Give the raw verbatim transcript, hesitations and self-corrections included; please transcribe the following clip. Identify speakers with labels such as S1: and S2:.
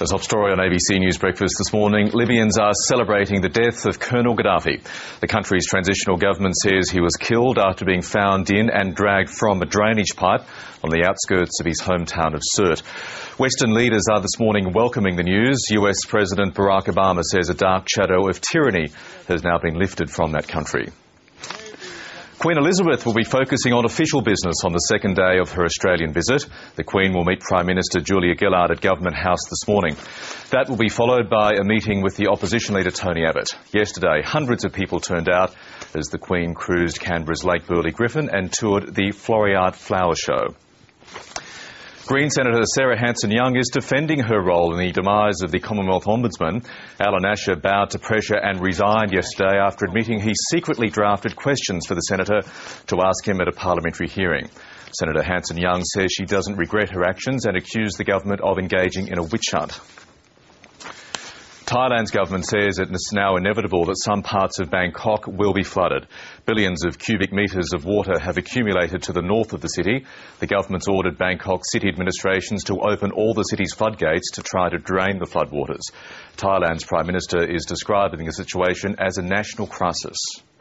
S1: The top story on A B C News Breakfast this morning, Libyans are celebrating the death of Colonel Gaddafi. The country's transitional government says he was killed after being found in and dragged from a drainage pipe on the outskirts of his hometown of Sirte. Western leaders are this morning welcoming the news. U S President Barack Obama says a dark shadow of tyranny has now been lifted from that country. Queen Elizabeth will be focusing on official business on the second day of her Australian visit. The Queen will meet Prime Minister Julia Gillard at Government House this morning. That will be followed by a meeting with the opposition leader Tony Abbott. Yesterday, hundreds of people turned out as the Queen cruised Canberra's Lake Burley Griffin and toured the Floriade Flower Show. Green Senator Sarah Hanson-Young is defending her role in the demise of the Commonwealth Ombudsman. Alan Asher bowed to pressure and resigned yesterday after admitting he secretly drafted questions for the senator to ask him at a parliamentary hearing. Senator Hanson-Young says she doesn't regret her actions and accused the government of engaging in a witch hunt. Thailand's government says it's now inevitable that some parts of Bangkok will be flooded. Billions of cubic metres of water have accumulated to the north of the city. The government's ordered Bangkok city administrations to open all the city's floodgates to try to drain the floodwaters. Thailand's Prime Minister is describing the situation as a national crisis.